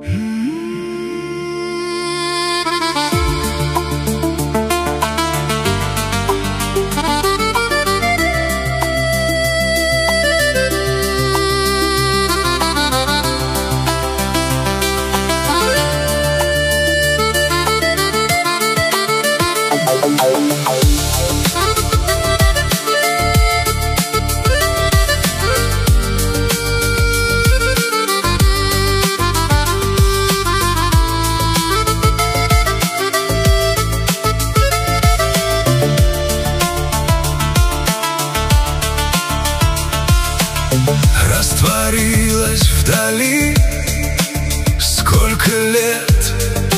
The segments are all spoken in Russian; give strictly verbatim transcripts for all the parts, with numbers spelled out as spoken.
Растворилась вдали сколько лет,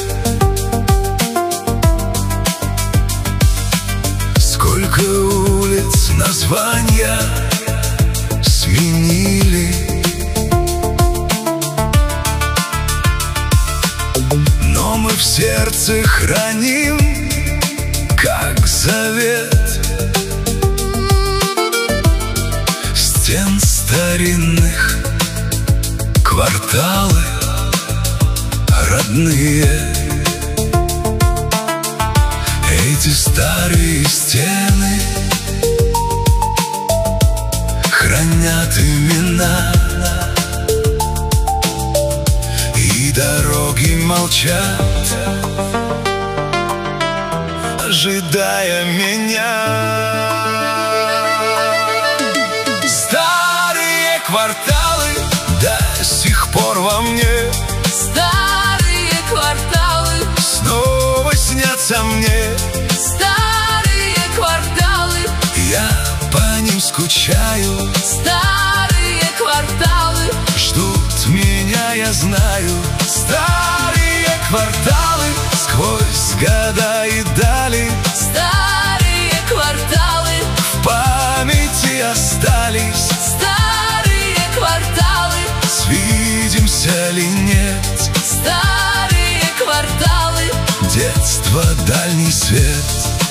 сколько улиц названия сменили, но мы в сердце храним, как завет, стен старинных кварталы родные. Эти старые стены хранят имена, и дороги молчат, ожидая меня. Старые кварталы до сих пор во мне, старые кварталы снова снятся мне. Старые кварталы, я по ним скучаю. старые кварталы Ждут меня, я знаю. Старые кварталы сквозь года и дали, старые кварталы в памяти остались. старые кварталы Свидимся ли нет? старые кварталы Детство, дальний свет.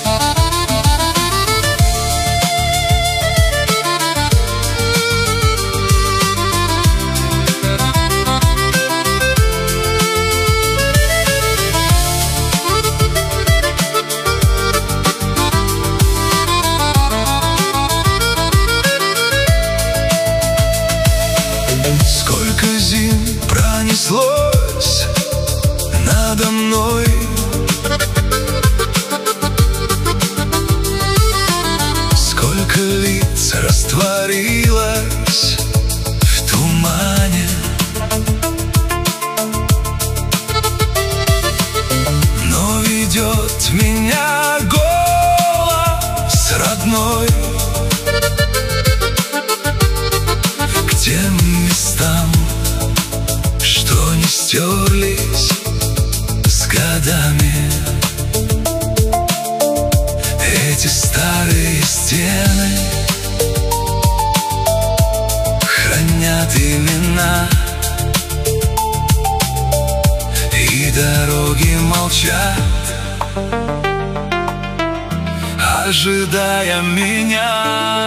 Сколько зим пронеслось надо мной, сколько лиц растворилось в тумане, но ведет меня голос родной к тем местам, что не стерлись с годами. Эти старые стены хранят имена, и дороги молчат, ожидая меня.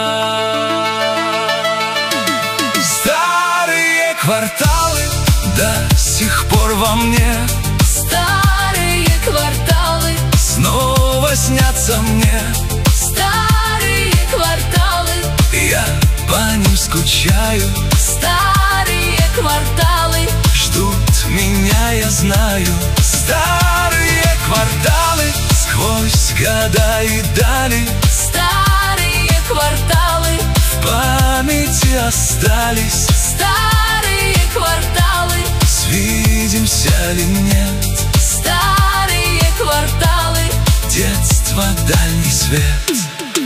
Старые кварталы до сих пор во мне, старые кварталы снова снятся мне. старые кварталы Я по ним скучаю. старые кварталы Ждут меня, я знаю. Старые кварталы сквозь года и дали, старые кварталы в памяти остались. старые кварталы Свидимся ли нет? старые кварталы Детство, дальний свет.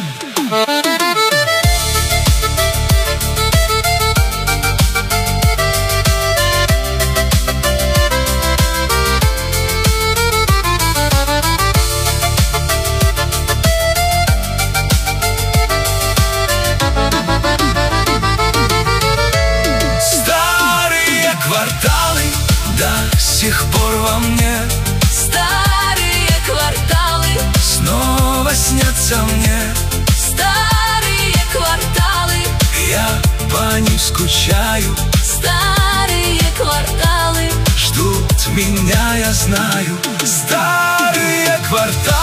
Старые кварталы до сих пор во мне, старые кварталы снова снятся мне. старые кварталы Я по ним скучаю. старые кварталы Ждут меня, я знаю. Старые кварталы.